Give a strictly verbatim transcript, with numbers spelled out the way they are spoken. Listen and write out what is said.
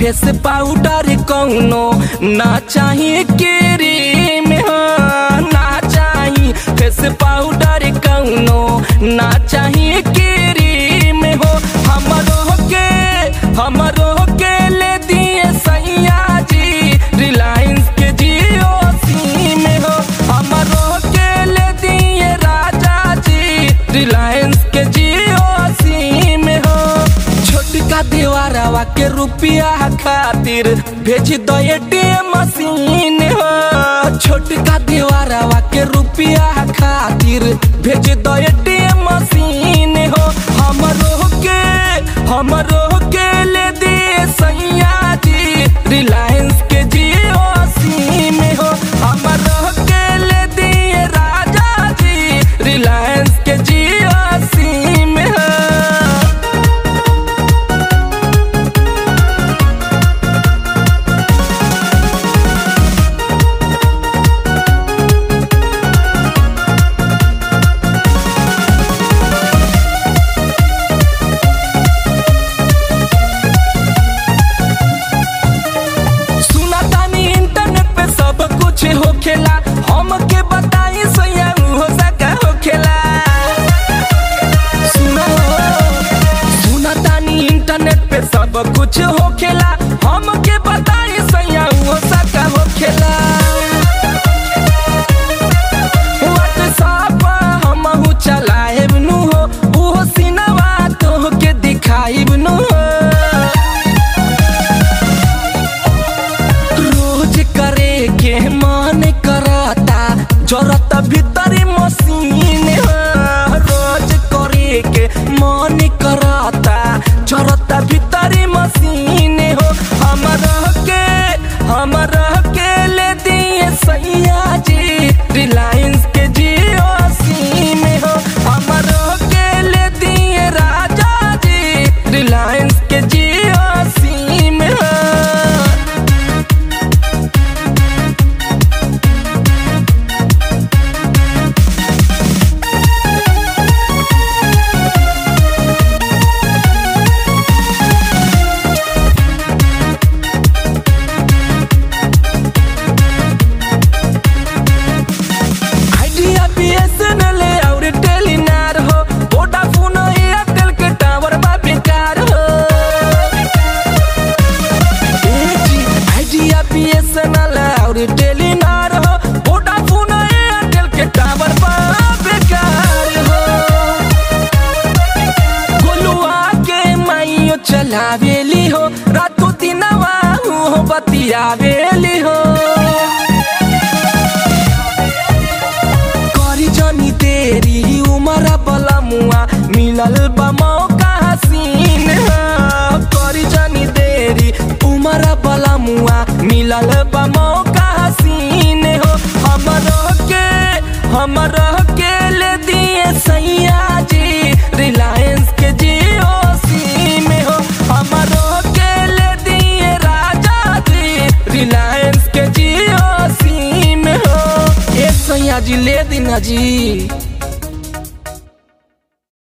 Face powder कौनो ना चाहिए क्रीम हो, ना चाहिए फेस पाउडर कौनो ना चाहिए क्रीम हो। हमरो के हमरो के ले दिए सैया जी रिलायंस के जियो सिम हो। हमरो के ले दिए राजा जी रिलायंस के जियो सिम हो। छोटका देवारवा के रुपया खातिर भेज दो एटीएम मशीन हो। छोटका देवारवा के रुपया खातिर भेज दो एटीएम मशीन हो। हमरो के हमरो के ले दिए सैया जी रिलायंस के जियो सिम हो। हमरो के ले दिए राजा जी रिलायंस के जियो सिम हो। होखेला हमके बताई सैया हो सका होखेला। सुना सुना तानी इंटरनेट पे सब कुछ होखेला, हमके बताई सैया हो सका होखेला। व्हाट्सएप हमहू चलाएब नु हो, उहो सिनवा तोहके दिखाइब नु हो। रोज करे के मन करता जरत भीतरी मशीन हो। रोज करे के मन करता जरत भीतरी मशीन हो। हमरा के हमरा के ले दिए सैया जी रिलायंस के जियो सिम हो। हमरा के ले दिए राजा जी रिलायंस के जियो सिम हो। टेलीनार हो वोडाफोन एयरटेल के टावर पर बेकार हो। गोलुआ के माइयो चलावेली हो, रातों दिनवा हो बतियावेली हो। करी जनी तेरी उमर बला मुआ मिलल बा मौका हसीन हो। करी जनी तेरी उमर बला मुआ मिलल बा मौका हसीन हो। हमरो के हमरो के ले दिए सैया जी रिलायंस के जियो सिम हो। हमरो के ले दिए राजा जी रिलायंस के जियो सिम हो। ए सैया जी ले दीना जी।